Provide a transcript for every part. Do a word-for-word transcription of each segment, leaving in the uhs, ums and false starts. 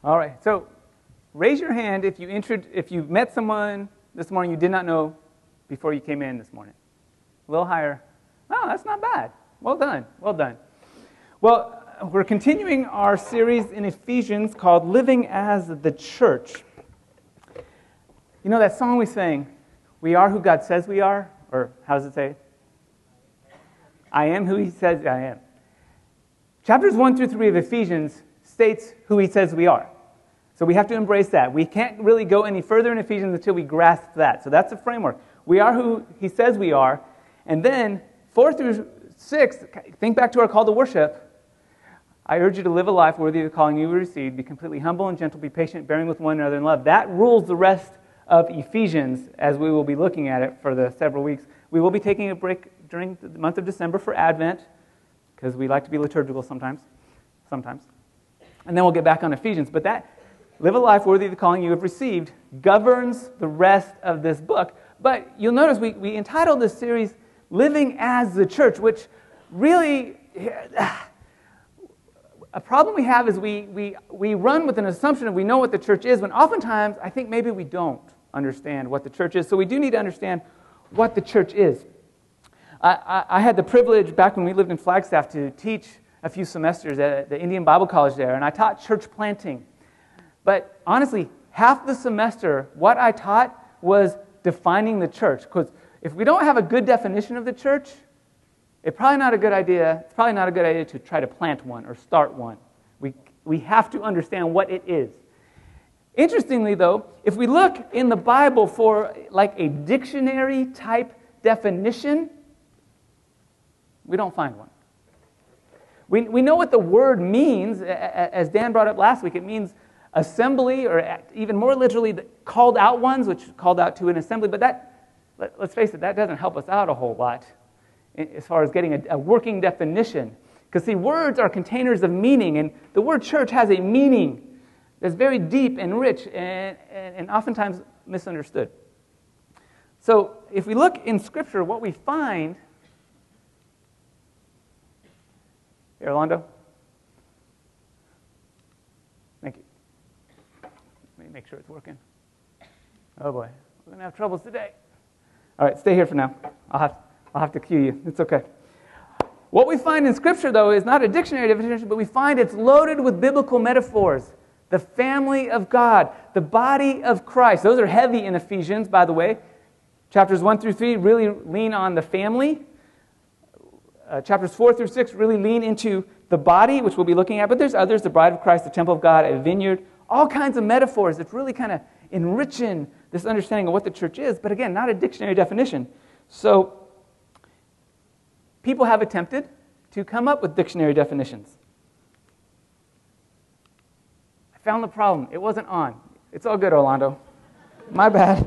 All right, so raise your hand if you intro- if you met someone this morning you did not know before you came in this morning. A little higher. Oh, that's not bad. Well done, well done. Well, we're continuing our series in Ephesians called Living as the Church. You know that song we sang, "We are who God says we are," or how does it say? I am who He says I am. Chapters one through three of Ephesians states who He says we are. So we have to embrace that. We can't really go any further in Ephesians until we grasp that. So that's the framework. We are who He says we are. And then four through six, think back to our call to worship. I urge you to live a life worthy of the calling you received. Be completely humble and gentle. Be patient, bearing with one another in love. That rules the rest of Ephesians as we will be looking at it for the several weeks. We will be taking a break during the month of December for Advent because we like to be liturgical sometimes. Sometimes. And then we'll get back on Ephesians. But that, live a life worthy of the calling you have received, governs the rest of this book. But you'll notice we, we entitled this series, Living as the Church, which really, a problem we have is we, we, we run with an assumption that we know what the church is, when oftentimes I think maybe we don't understand what the church is. So we do need to understand what the church is. I, I, I had the privilege, back when we lived in Flagstaff, to teach a few semesters at the Indian Bible College there, and I taught church planting. But honestly, half the semester, what I taught was defining the church. Because if we don't have a good definition of the church, it's probably not a good idea. It's probably not a good idea to try to plant one or start one. We we have to understand what it is. Interestingly, though, if we look in the Bible for like a dictionary type definition, we don't find one. We we know what the word means, as Dan brought up last week. It means assembly, or even more literally, the called out ones, which called out to an assembly. But that, let, let's face it, that doesn't help us out a whole lot as far as getting a, a working definition. Because see, words are containers of meaning, and the word church has a meaning that's very deep and rich and, and, and oftentimes misunderstood. So if we look in Scripture, what we find... Here, Orlando. Thank you. Let me make sure it's working. Oh boy, we're going to have troubles today. All right, stay here for now. I'll have, I'll have to cue you. It's okay. What we find in Scripture, though, is not a dictionary definition, but we find it's loaded with biblical metaphors. The family of God, the body of Christ. Those are heavy in Ephesians, by the way. Chapters one through three really lean on the family. Uh, chapters four through six really lean into the body, which we'll be looking at. But there's others, the bride of Christ, the temple of God, a vineyard. All kinds of metaphors that really kind of enrichen this understanding of what the church is. But again, not a dictionary definition. So people have attempted to come up with dictionary definitions. I found the problem. It wasn't on. It's all good, Orlando. My bad.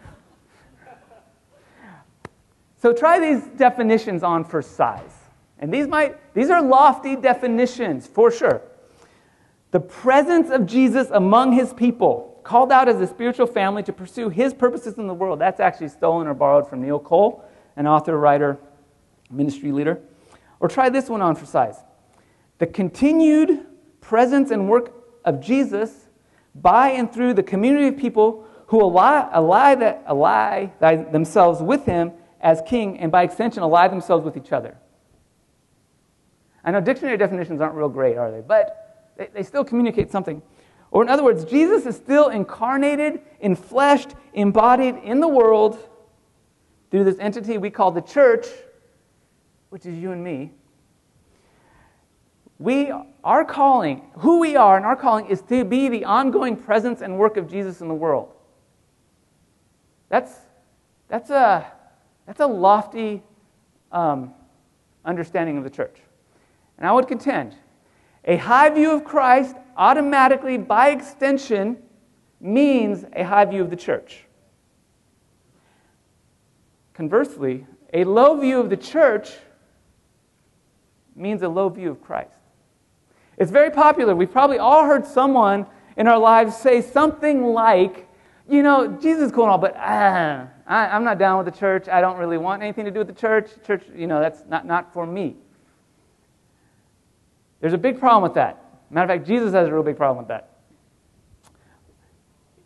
So try these definitions on for size. And these might these are lofty definitions, for sure. The presence of Jesus among His people, called out as a spiritual family to pursue His purposes in the world. That's actually stolen or borrowed from Neil Cole, an author, writer, ministry leader. Or try this one on for size. The continued presence and work of Jesus by and through the community of people who ally, ally, that, ally themselves with Him as King, and by extension, ally themselves with each other. I know dictionary definitions aren't real great, are they? But they, they still communicate something. Or in other words, Jesus is still incarnated, enfleshed, embodied in the world through this entity we call the church, which is you and me. We, our calling, who we are and our calling is to be the ongoing presence and work of Jesus in the world. That's, that's a... That's a lofty um, understanding of the church. And I would contend, a high view of Christ automatically, by extension, means a high view of the church. Conversely, a low view of the church means a low view of Christ. It's very popular. We've probably all heard someone in our lives say something like, you know, Jesus is cool and all, but ah, I, I'm not down with the church. I don't really want anything to do with the church. Church, you know, that's not, not for me. There's a big problem with that. Matter of fact, Jesus has a real big problem with that.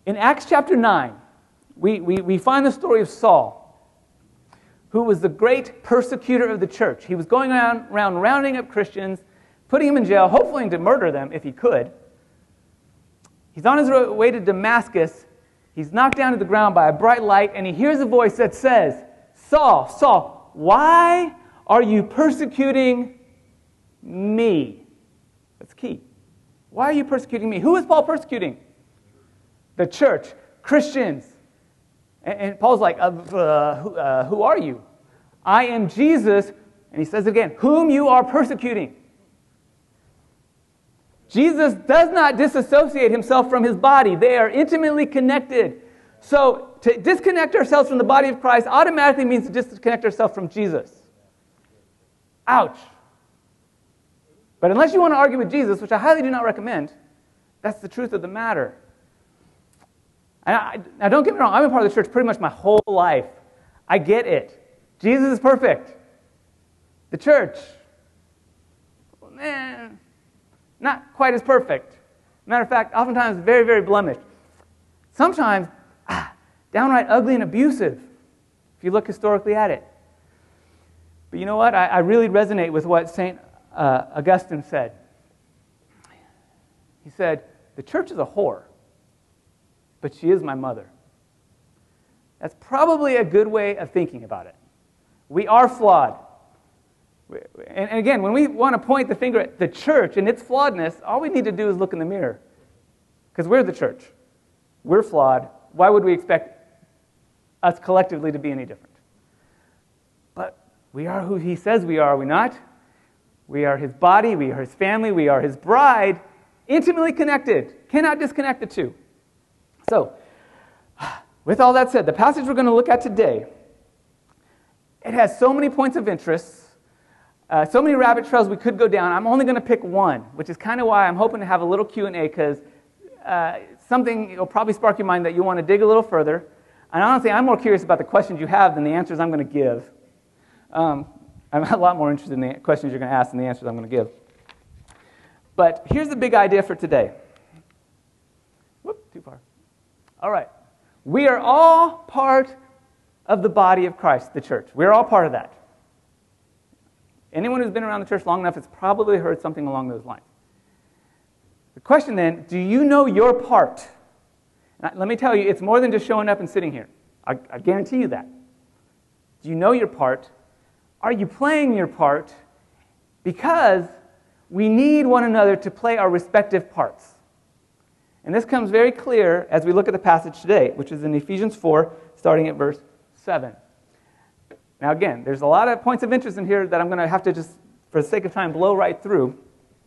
In Acts chapter nine, we, we, we find the story of Saul, who was the great persecutor of the church. He was going around, around rounding up Christians, putting them in jail, hopefully to murder them if he could. He's on his way to Damascus. He's knocked down to the ground by a bright light, and he hears a voice that says, Saul, Saul, why are you persecuting me? That's key. Why are you persecuting me? Who is Paul persecuting? The church, Christians. And, and Paul's like, uh, uh, who, uh, who are you? I am Jesus, and he says again, whom you are persecuting. Jesus does not disassociate himself from his body. They are intimately connected. So to disconnect ourselves from the body of Christ automatically means to disconnect ourselves from Jesus. Ouch. But unless you want to argue with Jesus, which I highly do not recommend, that's the truth of the matter. And I, now don't get me wrong, I've been part of the church pretty much my whole life. I get it. Jesus is perfect. The church, man, not quite as perfect. Matter of fact, oftentimes very, very blemished. Sometimes ah, downright ugly and abusive, if you look historically at it. But you know what? I, I really resonate with what Saint uh, Augustine said. He said, the church is a whore, but she is my mother. That's probably a good way of thinking about it. We are flawed. And again, when we want to point the finger at the church and its flawedness, all we need to do is look in the mirror. Because we're the church. We're flawed. Why would we expect us collectively to be any different? But we are who he says we are, are we not? We are his body, we are his family, we are his bride, intimately connected. Cannot disconnect the two. So, with all that said, the passage we're going to look at today, it has so many points of interest, uh, so many rabbit trails we could go down. I'm only going to pick one, which is kind of why I'm hoping to have a little Q and A, because uh, something will probably spark your mind that you want to dig a little further. And honestly, I'm more curious about the questions you have than the answers I'm going to give. Um, I'm a lot more interested in the questions you're going to ask than the answers I'm going to give. But here's the big idea for today. Whoop, too far. All right. We are all part of the body of Christ, the church. We're all part of that. Anyone who's been around the church long enough has probably heard something along those lines. The question then, do you know your part? And let me tell you, it's more than just showing up and sitting here. I, I guarantee you that. Do you know your part? Are you playing your part? Because we need one another to play our respective parts. And this comes very clear as we look at the passage today, which is in Ephesians four, starting at verse seven. Now again, there's a lot of points of interest in here that I'm going to have to just, for the sake of time, blow right through.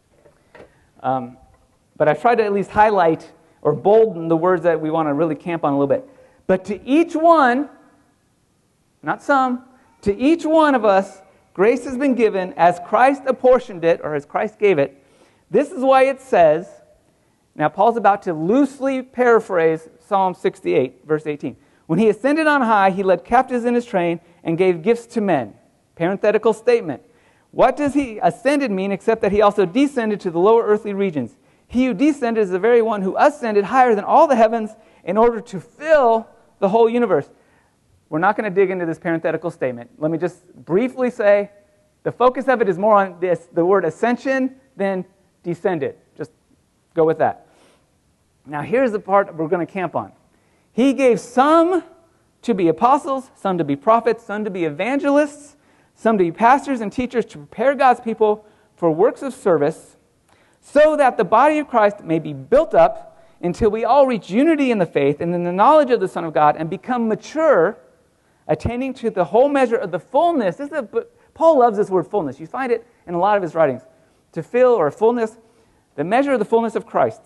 Um, but I've tried to at least highlight or bolden the words that we want to really camp on a little bit. But to each one, not some, to each one of us, grace has been given as Christ apportioned it, or as Christ gave it. This is why it says, now Paul's about to loosely paraphrase Psalm sixty-eight, verse eighteen. When he ascended on high, he led captives in his train and gave gifts to men. Parenthetical statement. What does he ascended mean except that he also descended to the lower earthly regions? He who descended is the very one who ascended higher than all the heavens in order to fill the whole universe. We're not going to dig into this parenthetical statement. Let me just briefly say the focus of it is more on this, the word ascension than descended. Just go with that. Now here's the part we're going to camp on. He gave some to be apostles, some to be prophets, some to be evangelists, some to be pastors and teachers to prepare God's people for works of service, so that the body of Christ may be built up until we all reach unity in the faith and in the knowledge of the Son of God and become mature, attaining to the whole measure of the fullness. This is a, Paul loves this word fullness. You find it in a lot of his writings. To fill or fullness, the measure of the fullness of Christ.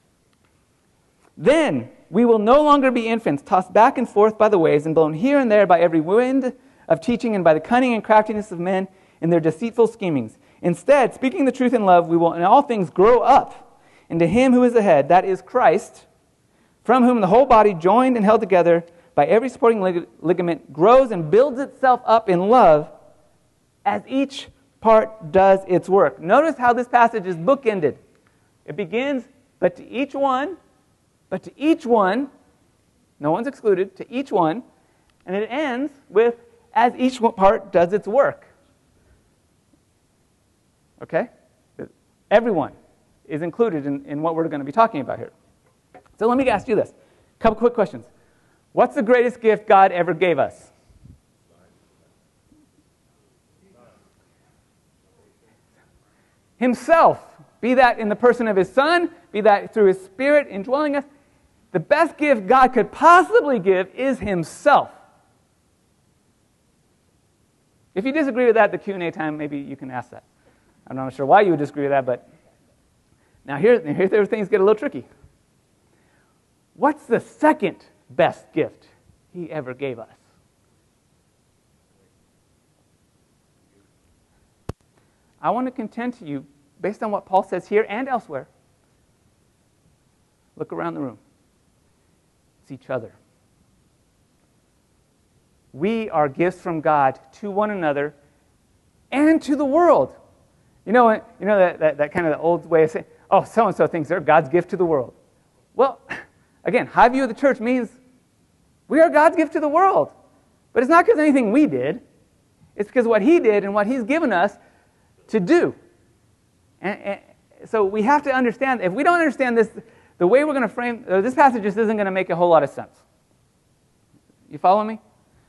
Then we will no longer be infants, tossed back and forth by the waves and blown here and there by every wind of teaching and by the cunning and craftiness of men in their deceitful schemings. Instead, speaking the truth in love, we will in all things grow up into him who is the head, that is Christ, from whom the whole body, joined and held together by every supporting lig- ligament, grows and builds itself up in love as each part does its work. Notice how this passage is bookended. It begins, but to each one, but to each one, No one's excluded, to each one, and it ends with, as each part does its work. Okay? Everyone is included in, in what we're going to be talking about here. So let me ask you this. A couple quick questions. What's the greatest gift God ever gave us? Himself. Be that in the person of His Son, be that through His Spirit indwelling us. The best gift God could possibly give is Himself. If you disagree with that at the Q and A time, maybe you can ask that. I'm not sure why you would disagree with that, but now here, here's where things get a little tricky. What's the second best gift He ever gave us? I want to contend to you, based on what Paul says here and elsewhere, look around the room. It's each other. We are gifts from God to one another and to the world. You know, you know that, that, that kind of the old way of saying, oh, so-and-so thinks they're God's gift to the world. Well, again, high view of the church means we are God's gift to the world. But it's not because of anything we did. It's because of what He did and what He's given us to do. And, and so we have to understand, if we don't understand this, the way we're going to frame, uh, this passage just isn't going to make a whole lot of sense. You follow me?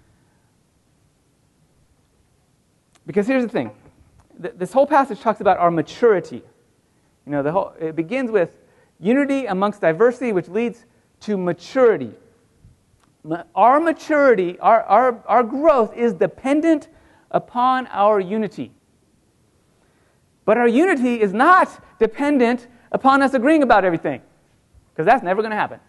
Because here's the thing. Th- this whole passage talks about our maturity. You know, the whole, it begins with unity amongst diversity, which leads to maturity. Ma- our maturity, our, our, our growth is dependent upon our unity. But our unity is not dependent upon us agreeing about everything, because that's never going to happen.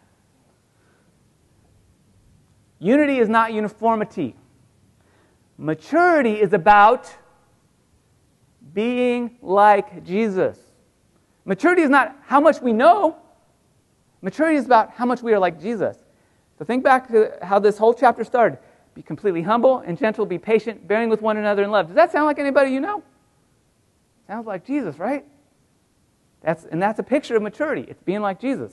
Unity is not uniformity. Maturity is about being like Jesus. Maturity is not how much we know. Maturity is about how much we are like Jesus. So think back to how this whole chapter started. Be completely humble and gentle, be patient, bearing with one another in love. Does that sound like anybody you know? Sounds like Jesus, right? That's, and that's a picture of maturity. It's being like Jesus.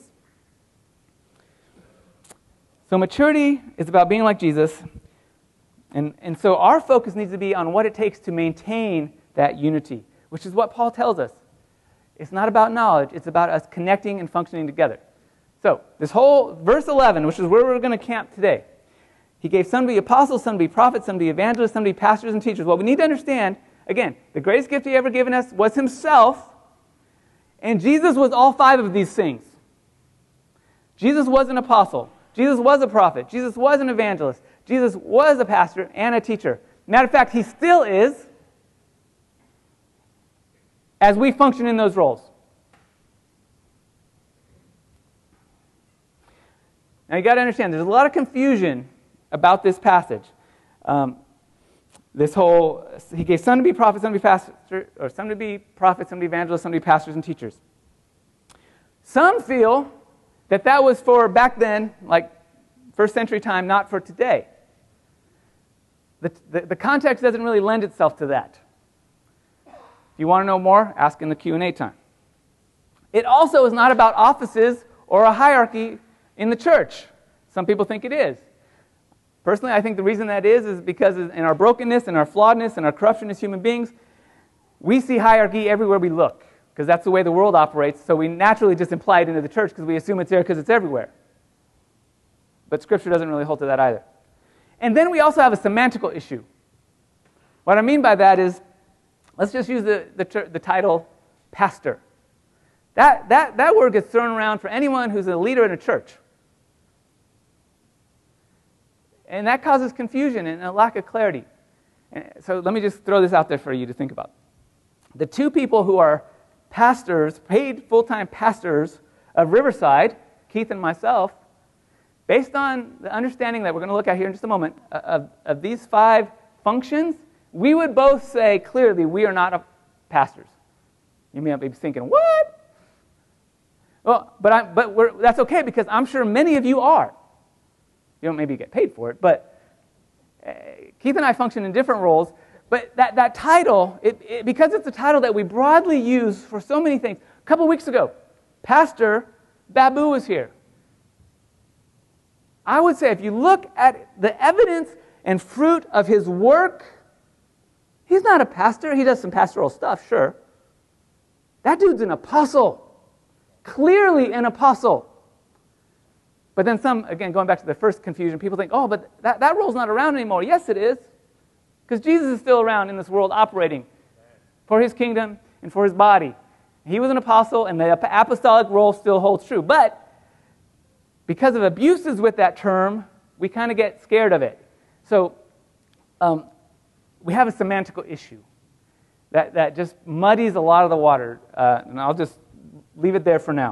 So maturity is about being like Jesus. And, and so our focus needs to be on what it takes to maintain that unity, which is what Paul tells us. It's not about knowledge. It's about us connecting and functioning together. So this whole verse eleven, which is where we're going to camp today, He gave some to be apostles, some to be prophets, some to be evangelists, some to be pastors and teachers. What we need to understand, again, the greatest gift He ever given us was Himself, and Jesus was all five of these things. Jesus was an apostle. Jesus was a prophet. Jesus was an evangelist. Jesus was a pastor and a teacher. Matter of fact, He still is, as we function in those roles. Now you got to understand, there's a lot of confusion about this passage. Um, this whole, He gave some to be prophets, some to be pastors, or some to be prophets, some to be evangelists, some to be pastors and teachers. Some feel that that was for back then, like first century time, not for today. The, the, the context doesn't really lend itself to that. If you want to know more, ask in the Q and A time. It also is not about offices or a hierarchy in the church. Some people think it is. Personally, I think the reason that is is because in our brokenness and our flawedness and our corruption as human beings, we see hierarchy everywhere we look, because that's the way the world operates, so we naturally just imply it into the church because we assume it's there because it's everywhere. But Scripture doesn't really hold to that either. And then we also have a semantical issue. What I mean by that is, let's just use the, the, the title pastor. That, that, that word gets thrown around for anyone who's a leader in a church. And that causes confusion and a lack of clarity. And so let me just throw this out there for you to think about. The two people who are pastors, paid full-time pastors of Riverside, Keith and myself, based on the understanding that we're going to look at here in just a moment, of, of these five functions, we would both say clearly we are not pastors. You may be thinking, what? Well, but, I, but we're, that's okay, because I'm sure many of you are. You don't maybe get paid for it, but uh, Keith and I function in different roles. But that, that title, it, it, because it's a title that we broadly use for so many things. A couple weeks ago, Pastor Babu was here. I would say if you look at the evidence and fruit of his work, he's not a pastor. He does some pastoral stuff, sure. That dude's an apostle. Clearly an apostle. But then some, again, going back to the first confusion, people think, oh, but that, that role's not around anymore. Yes, it is. Because Jesus is still around in this world operating for his kingdom and for his body. He was an apostle, and the apostolic role still holds true. But because of abuses with that term, we kind of get scared of it. So um, we have a semantical issue that, that just muddies a lot of the water. Uh, and I'll just leave it there for now.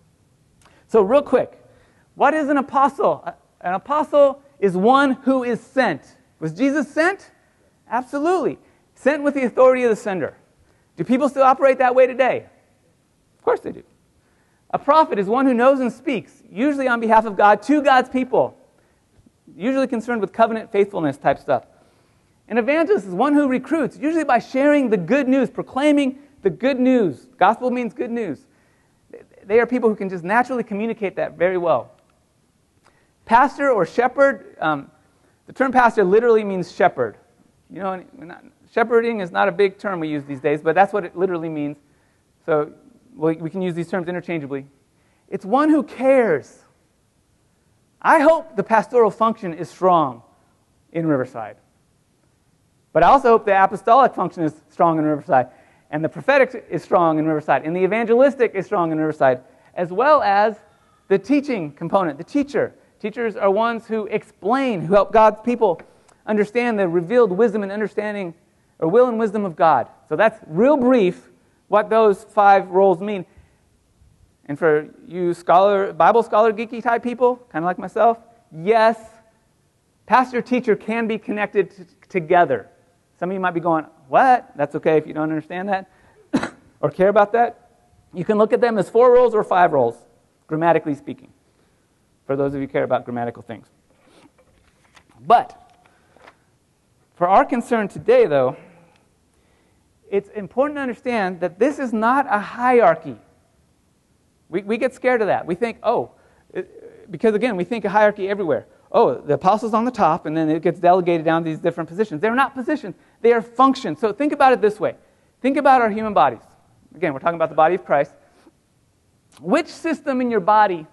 So real quick, what is an apostle? An apostle is one who is sent. Was Jesus sent? Absolutely. Sent with the authority of the sender. Do people still operate that way today? Of course they do. A prophet is one who knows and speaks, usually on behalf of God, to God's people, usually concerned with covenant faithfulness type stuff. An evangelist is one who recruits, usually by sharing the good news, proclaiming the good news. Gospel means good news. They are people who can just naturally communicate that very well. Pastor or shepherd, um, the term pastor literally means shepherd. You know, not, shepherding is not a big term we use these days, but that's what it literally means. So we, we can use these terms interchangeably. It's one who cares. I hope the pastoral function is strong in Riverside. But I also hope the apostolic function is strong in Riverside, and the prophetic is strong in Riverside, and the evangelistic is strong in Riverside, as well as the teaching component, the teacher. Teachers are ones who explain, who help God's people understand the revealed wisdom and understanding, or will and wisdom of God. So that's real brief what those five roles mean. And for you scholar, Bible scholar, geeky type people, kind of like myself, yes, pastor, teacher can be connected t- together. Some of you might be going, what? That's okay if you don't understand that or care about that. You can look at them as four roles or five roles, grammatically speaking, for those of you who care about grammatical things. But for our concern today, though, it's important to understand that this is not a hierarchy. We, we get scared of that. We think, oh, it, because again, we think a hierarchy everywhere. Oh, the apostle's on the top, and then it gets delegated down to these different positions. They're not positions. They are functions. So think about it this way. Think about our human bodies. Again, we're talking about the body of Christ. Which system in your body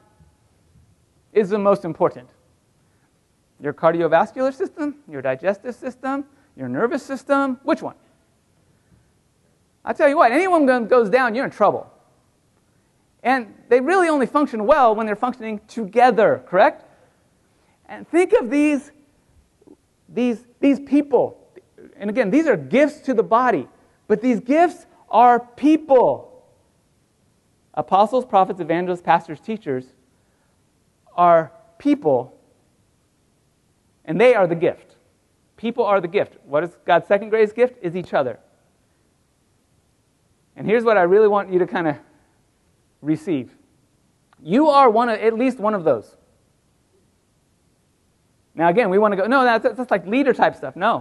is the most important? Your cardiovascular system? Your digestive system? Your nervous system? Which one? I'll tell you what, anyone goes down, you're in trouble. And they really only function well when they're functioning together, correct? And think of these, these, these people. And again, these are gifts to the body. But these gifts are people. Apostles, prophets, evangelists, pastors, teachers are people. And they are the gift. People are the gift. What is God's second greatest gift? Is each other. And here's what I really want you to kind of receive. You are one of, at least one of those. Now again, we want to go, no, that's, that's like leader type stuff. No.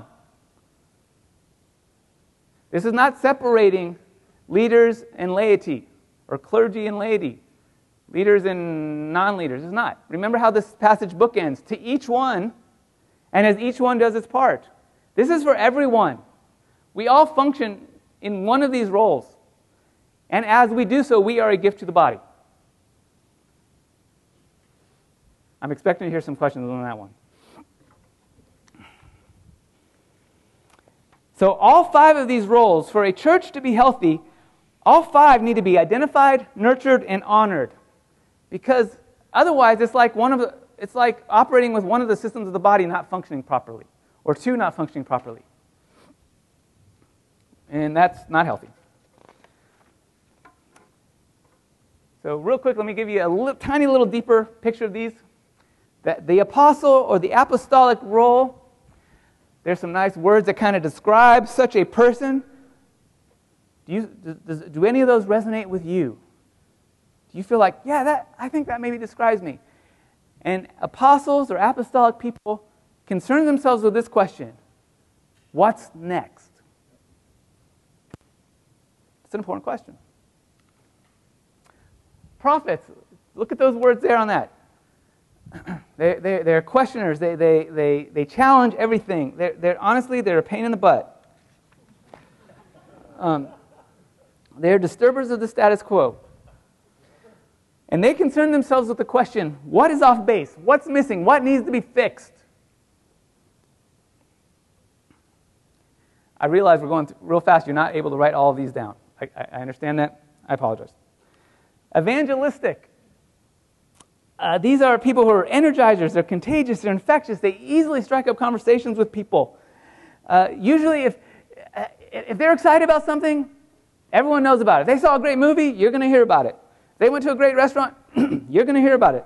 This is not separating leaders and laity, or clergy and laity, leaders and non-leaders. It's not. Remember how this passage bookends. To each one, and as each one does its part. This is for everyone. We all function in one of these roles. And as we do so, we are a gift to the body. I'm expecting to hear some questions on that one. So all five of these roles, for a church to be healthy, all five need to be identified, nurtured, and honored. Because otherwise, it's like one of the, it's like operating with one of the systems of the body not functioning properly, or two not functioning properly. And that's not healthy. So real quick, let me give you a little, tiny little deeper picture of these. The, the apostle or the apostolic role, there's some nice words that kind of describe such a person. Do you, does, do any of those resonate with you? Do you feel like, yeah, that I think that maybe describes me? And apostles or apostolic people concern themselves with this question: what's next? It's an important question. Prophets, look at those words there on that. They, they, they're questioners. They, they, they, they challenge everything. They're, they're, honestly, they're a pain in the butt. Um, they're disturbers of the status quo. And they concern themselves with the question, what is off base? What's missing? What needs to be fixed? I realize we're going real fast. You're not able to write all of these down. I, I understand that. I apologize. Evangelistic. Uh, these are people who are energizers. They're contagious. They're infectious. They easily strike up conversations with people. Uh, usually, if uh, if they're excited about something, everyone knows about it. If they saw a great movie, you're going to hear about it. If they went to a great restaurant, you're going to hear about it.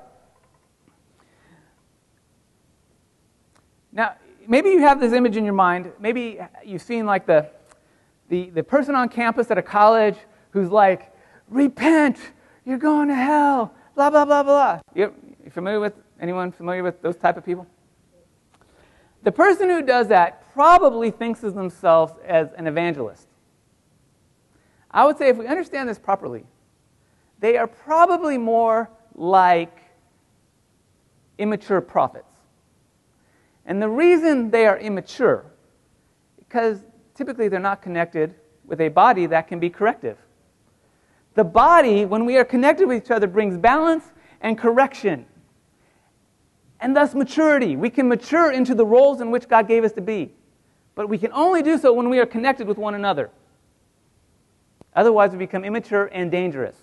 Now, maybe you have this image in your mind. Maybe you've seen like the the, the person on campus at a college who's like, repent, you're going to hell, blah, blah, blah, blah. You, you familiar with, anyone familiar with those type of people? The person who does that probably thinks of themselves as an evangelist. I would say if we understand this properly, they are probably more like immature prophets. And the reason they are immature, because typically they're not connected with a body that can be corrective. The body, when we are connected with each other, brings balance and correction, and thus maturity. We can mature into the roles in which God gave us to be. But we can only do so when we are connected with one another. Otherwise, we become immature and dangerous.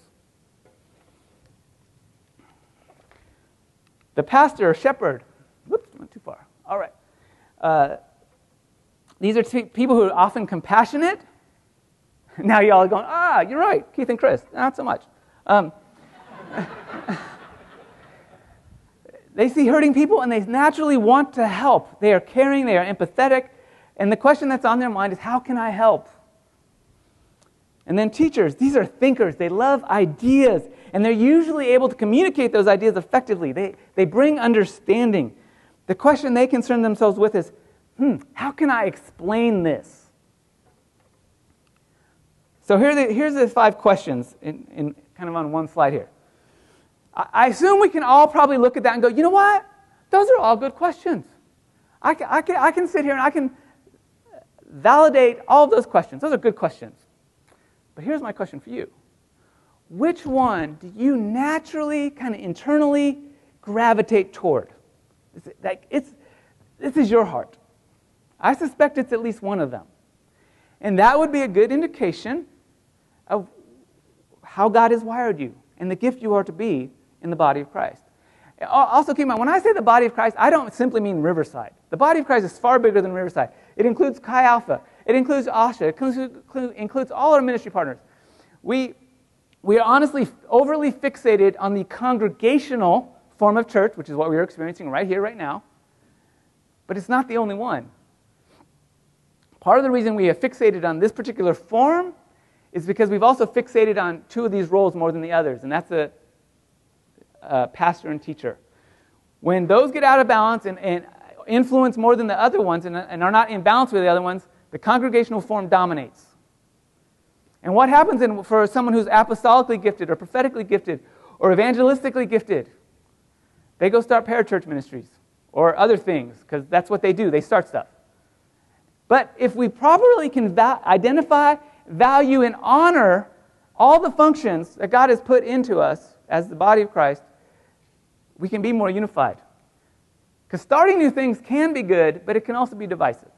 The pastor or shepherd, whoops, went too far. All right. Uh, these are t- people who are often compassionate. Now y'all are going, ah, you're right, Keith and Chris. Not so much. Um, they see hurting people and they naturally want to help. They are caring, they are empathetic, and the question that's on their mind is, how can I help? And then teachers, these are thinkers. They love ideas, and they're usually able to communicate those ideas effectively. They, they bring understanding. The question they concern themselves with is, hmm, how can I explain this? So here are the, here's the five questions in, in kind of on one slide here. I, I assume we can all probably look at that and go, you know what? Those are all good questions. I can, I can, I can sit here and I can validate all of those questions. Those are good questions. But here's my question for you. Which one do you naturally, kind of internally gravitate toward? It's, like it's, this is your heart. I suspect it's at least one of them. And that would be a good indication of how God has wired you and the gift you are to be in the body of Christ. Also keep in mind, when I say the body of Christ, I don't simply mean Riverside. The body of Christ is far bigger than Riverside. It includes Chi Alpha. It includes Asha. It includes, includes all our ministry partners. We, we are honestly overly fixated on the congregational form of church, which is what we are experiencing right here, right now. But it's not the only one. Part of the reason we have fixated on this particular form is because we've also fixated on two of these roles more than the others, and that's a, a pastor and teacher. When those get out of balance and, and influence more than the other ones and, and are not in balance with the other ones, the congregational form dominates. And what happens in, for someone who's apostolically gifted or prophetically gifted or evangelistically gifted? They go start parachurch ministries or other things, because that's what they do. They start stuff. But if we properly can va- identify, value, and honor all the functions that God has put into us as the body of Christ, we can be more unified. Because starting new things can be good, but it can also be divisive.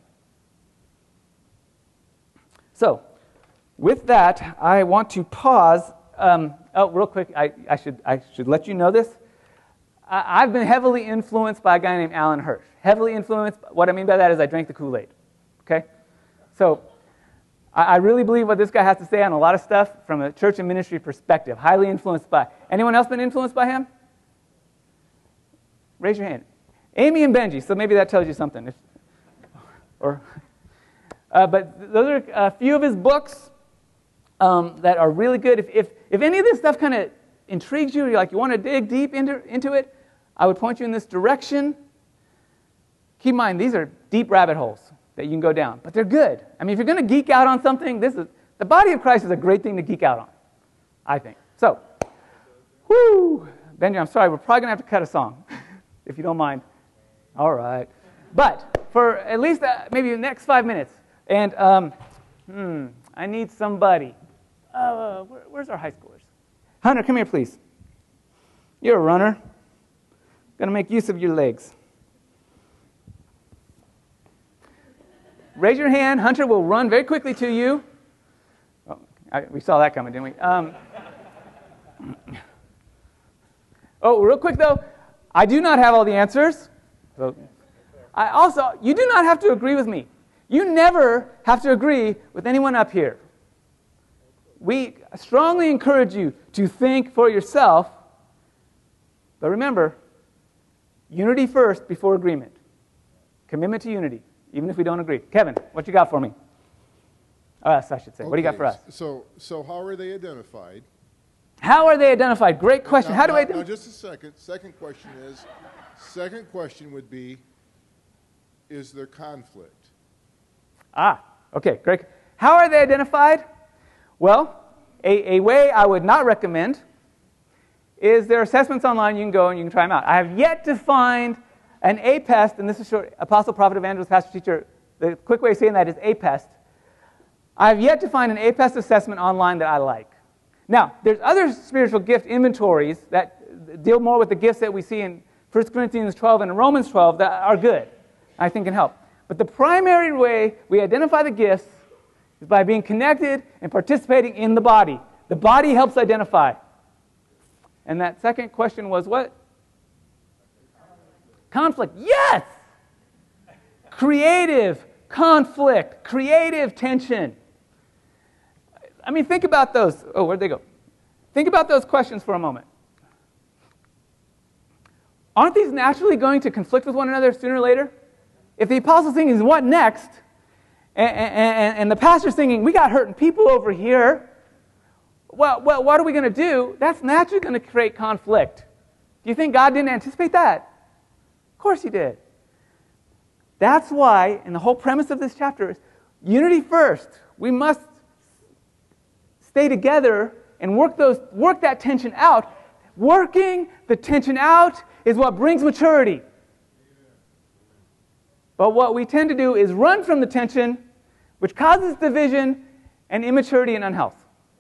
So, with that, I want to pause. Um, oh, real quick, I, I should I should let you know this. I, I've been heavily influenced by a guy named Alan Hirsch. Heavily influenced. What I mean by that is I drank the Kool-Aid. Okay? So, I, I really believe what this guy has to say on a lot of stuff from a church and ministry perspective. Highly influenced by. Anyone else been influenced by him? Raise your hand. Amy and Benji, so maybe that tells you something. If, or, uh, but those are a few of his books um, that are really good. If, if, if any of this stuff kind of intrigues you, or you're like you want to dig deep into, into it, I would point you in this direction. Keep in mind, these are deep rabbit holes that you can go down, but they're good. I mean, if you're going to geek out on something, this is the body of Christ is a great thing to geek out on, I think. So, whoo, Benji, I'm sorry, we're probably going to have to cut a song. if you don't mind. All right. But for at least uh, maybe the next five minutes, and um, hmm, I need somebody. Uh, where, where's our high schoolers? Hunter, come here, please. You're a runner. Going to make use of your legs. Raise your hand. Hunter will run very quickly to you. Oh, I, we saw that coming, didn't we? Um, oh, real quick, though. I do not have all the answers. So I also, you do not have to agree with me. You never have to agree with anyone up here. We strongly encourage you to think for yourself. But remember, unity first before agreement. Commitment to unity, even if we don't agree. Kevin, what you got for me? Us, I should say. Okay, what do you got for us? So, so how are they identified? How are they identified? Great question. Now, how do now, I... Now, just a second. Second question is, second question would be, is there conflict? Ah, okay, great. How are they identified? Well, a, a way I would not recommend is there are assessments online. You can go and you can try them out. I have yet to find an APEST, and this is short, Apostle, Prophet, Evangelist, Pastor, Teacher. The quick way of saying that is APEST. I have yet to find an APEST assessment online that I like. Now, there's other spiritual gift inventories that deal more with the gifts that we see in First Corinthians twelve and Romans twelve that are good, I think can help. But the primary way we identify the gifts is by being connected and participating in the body. The body helps identify. And that second question was what? Conflict. Yes! Creative conflict, creative tension. I mean, think about those. Oh, where'd they go? Think about those questions for a moment. Aren't these naturally going to conflict with one another sooner or later? If the apostle's thinking, what next? And, and, and the pastor's thinking, we got hurting people over here. Well, well, what are we going to do? That's naturally going to create conflict. Do you think God didn't anticipate that? Of course He did. That's why, and the whole premise of this chapter is unity first. We must stay together and work those, work that tension out. Working the tension out is what brings maturity. But what we tend to do is run from the tension, which causes division and immaturity and unhealth.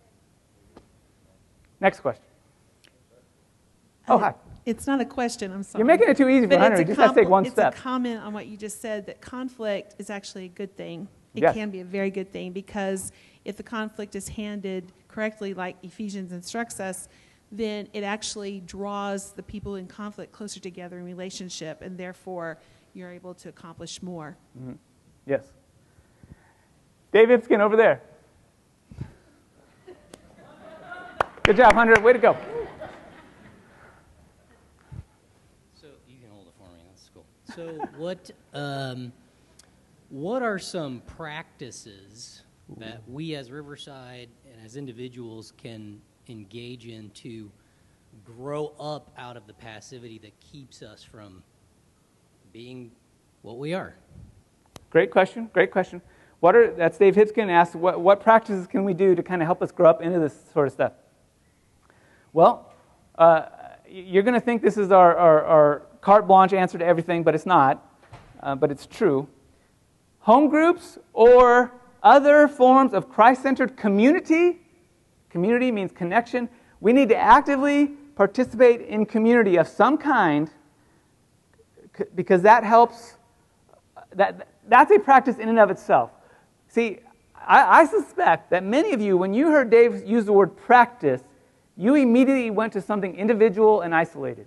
Next question. Oh, hi. It's not a question, I'm sorry. You're making it too easy for But Hunter. it's You a just have to take one it's step. It's a comment on what you just said, that conflict is actually a good thing. It Yes. can be a very good thing, because if the conflict is handled correctly, like Ephesians instructs us, then it actually draws the people in conflict closer together in relationship, and therefore you're able to accomplish more. Mm-hmm. Yes. Dave Ipskin over there. Good job, Hunter. Way to go. So you can hold it for me. That's cool. So what um, what are some practices that we as Riverside and as individuals can engage in to grow up out of the passivity that keeps us from being what we are? Great question. Great question. What are that's Dave Hipskin asked. What what practices can we do to kind of help us grow up into this sort of stuff? Well, uh, you're going to think this is our, our, our carte blanche answer to everything, but it's not. Uh, but it's true. Home groups or other forms of Christ-centered community. Community means connection. We need to actively participate in community of some kind, because that helps. That that's a practice in and of itself. See, I, I suspect that many of you, when you heard Dave use the word practice, you immediately went to something individual and isolated.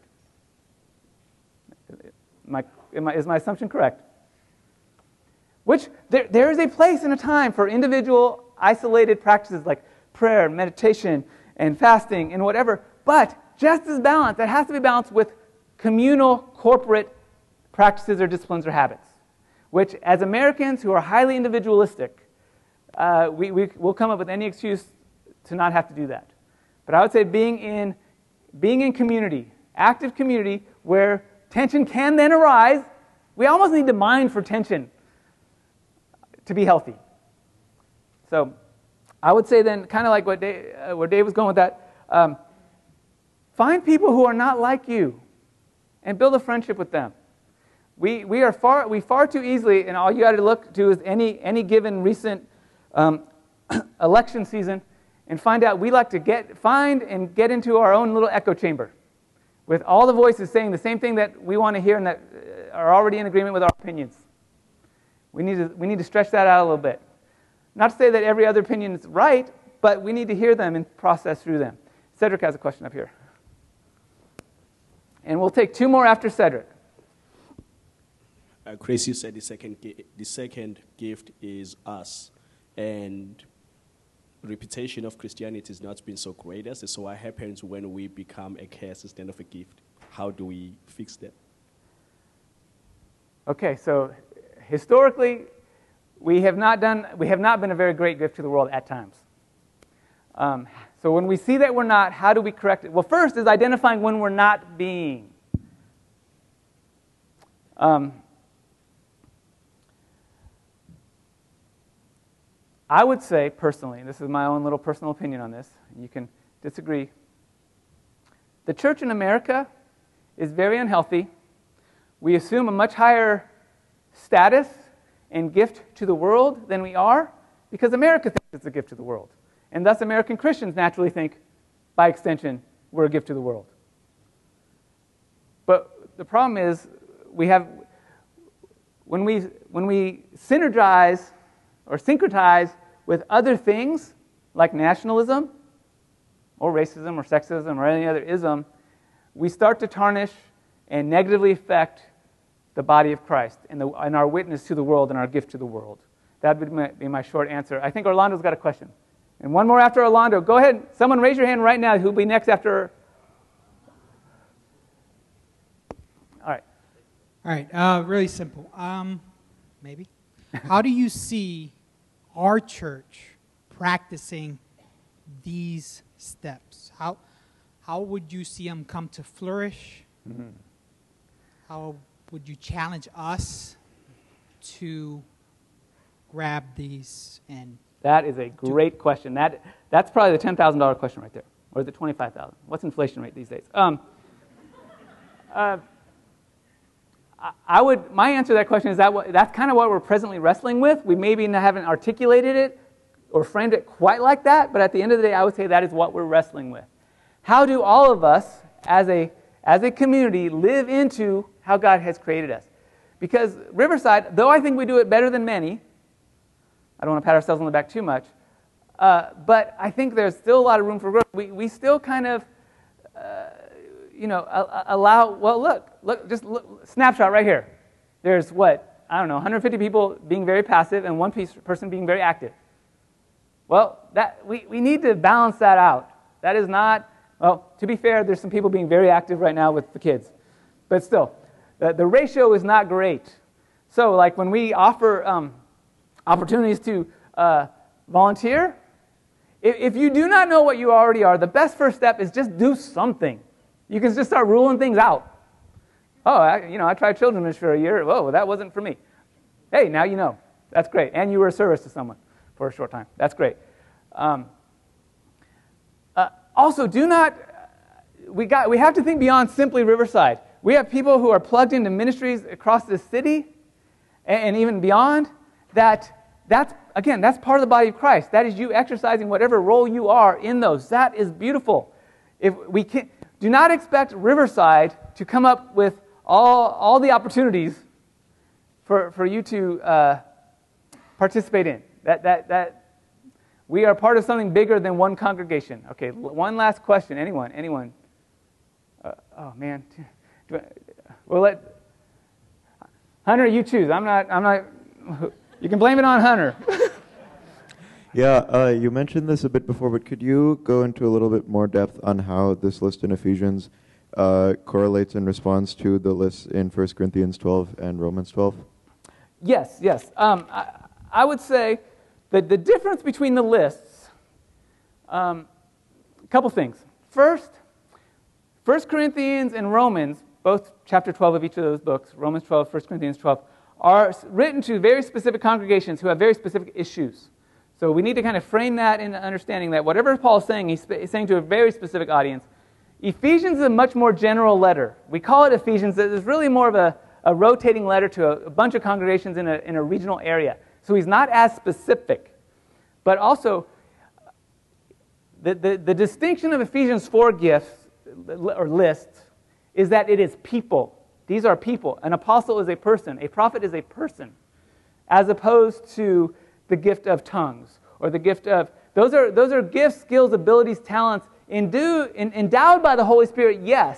Am I, am I, is my assumption correct? Which, there, there is a place and a time for individual, isolated practices like prayer, meditation, and fasting, and whatever. But just as balanced, that has to be balanced with communal, corporate practices or disciplines or habits, which, as Americans who are highly individualistic, uh, we, we will come up with any excuse to not have to do that. But I would say being in, being in community, active community, where tension can then arise. We almost need to mine for tension to be healthy. So I would say then, kind of like what Dave, uh, where Dave was going with that, um, find people who are not like you. and build a friendship with them. We, we are far we far too easily, and all you got to look to is any any given recent um, election season, and find out we like to get find and get into our own little echo chamber, with all the voices saying the same thing that we want to hear and that are already in agreement with our opinions. We need to we need to stretch that out a little bit. Not to say that every other opinion is right, but we need to hear them and process through them. Cedric has a question up here, and we'll take two more after Cedric. Uh, Chris, you said the second gi- the second gift is us, and reputation of Christianity has not been so great as it. So what happens when we become a curse instead of a gift? How do we fix that? Okay, so historically, we have not done we have not been a very great gift to the world at times. Um, so when we see that we're not, how do we correct it? Well, first is identifying when we're not being. Um, I would say, personally, and this is my own little personal opinion on this, you can disagree, the church in America is very unhealthy. We assume a much higher status and gift to the world than we are because America thinks it's a gift to the world. And thus American Christians naturally think, by extension, we're a gift to the world. But the problem is, we have, when we, when we synergize or syncretize with other things like nationalism or racism or sexism or any other ism, we start to tarnish and negatively affect the body of Christ and, the, and our witness to the world and our gift to the world. That would be my, be my short answer. I think Orlando's got a question. And one more after Orlando. Go ahead. Someone raise your hand right now. Who'll be next after? All right. All right. Uh, really simple. Um, maybe. How do you see our church practicing these steps? How how would you see them come to flourish? Mm-hmm. How would you challenge us to grab these and? That is a great question. That that's probably the ten thousand dollar question right there, or is it twenty five thousand? What's inflation rate these days? Um, uh, I would. My answer to that question is that what, that's kind of what we're presently wrestling with. We maybe haven't articulated it or framed it quite like that, but at the end of the day, I would say that is what we're wrestling with. How do all of us, as a as a community, live into how God has created us? Because Riverside, though I think we do it better than many, I don't want to pat ourselves on the back too much, uh, but I think there's still a lot of room for growth. We we still kind of. Uh, You know, allow, well, look, look, just look, snapshot right here. There's what, I don't know, one hundred fifty people being very passive and one piece, person being very active. Well, that we, we need to balance that out. That is not, well, to be fair, there's some people being very active right now with the kids. But still, the, the ratio is not great. So, like when we offer um, opportunities to uh, volunteer, if, if you do not know what you already are, the best first step is just do something. You can just start ruling things out. Oh, I, you know, I tried children's ministry for a year. Whoa, that wasn't for me. Hey, now you know. That's great. And you were a service to someone for a short time. That's great. Um, uh, also, do not, we got. We have to think beyond simply Riverside. We have people who are plugged into ministries across this city and, and even beyond that, that's, again, that's part of the body of Christ. That is you exercising whatever role you are in those. That is beautiful. If we can Do not expect Riverside to come up with all, all the opportunities for, for you to uh, participate in. That, that, that we are part of something bigger than one congregation. Okay, one last question. Anyone? Anyone? Uh, oh, man. Do I, we'll let... Hunter, you choose. I'm not... I'm not. You can blame it on Hunter. Yeah, uh, you mentioned this a bit before, but could you go into a little bit more depth on how this list in Ephesians uh, correlates in response to the lists in First Corinthians twelve and Romans twelve? Yes, yes. Um, I, I would say that the difference between the lists, um, a couple things. First, First Corinthians and Romans, both chapter twelve of each of those books, Romans twelve, First Corinthians twelve, are written to very specific congregations who have very specific issues. So we need to kind of frame that in understanding that whatever Paul is saying, he's saying to a very specific audience. Ephesians is a much more general letter. We call it Ephesians. It's really more of a, a rotating letter to a, a bunch of congregations in a, in a regional area. So he's not as specific. But also, the, the, the distinction of Ephesians four gifts, or lists, is that it is people. These are people. An apostle is a person. A prophet is a person. As opposed to the gift of tongues, or the gift of... Those are, those are gifts, skills, abilities, talents, Endu- endowed by the Holy Spirit, yes.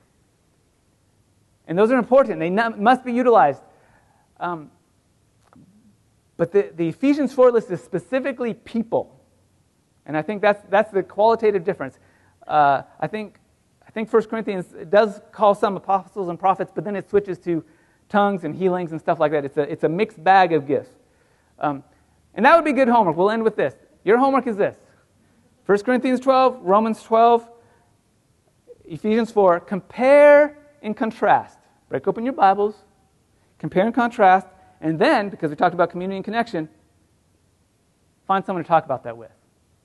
And those are important. They n- must be utilized. Um, but the, the Ephesians four list is specifically people. And I think that's that's the qualitative difference. Uh, I think I think First Corinthians does call some apostles and prophets, but then it switches to tongues and healings and stuff like that. It's a, it's a mixed bag of gifts. Um, and that would be good homework. We'll end with this. Your homework is this. First Corinthians twelve, Romans twelve, Ephesians four. Compare and contrast. Break open your Bibles. Compare and contrast. And then, because we talked about community and connection, find someone to talk about that with.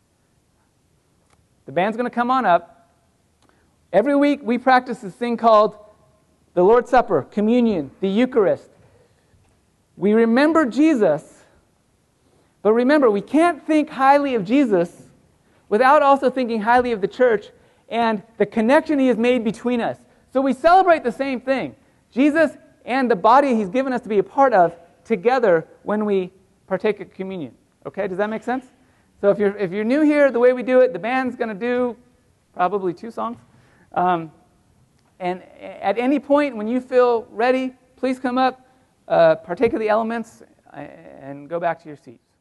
The band's going to come on up. Every week we practice this thing called the Lord's Supper, communion, the Eucharist. We remember Jesus, but remember, we can't think highly of Jesus without also thinking highly of the church and the connection he has made between us. So we celebrate the same thing. Jesus and the body he's given us to be a part of together when we partake of communion. Okay, does that make sense? So if you're if you're new here, the way we do it, the band's going to do probably two songs. Um, and at any point when you feel ready, please come up, uh, partake of the elements, and go back to your seats.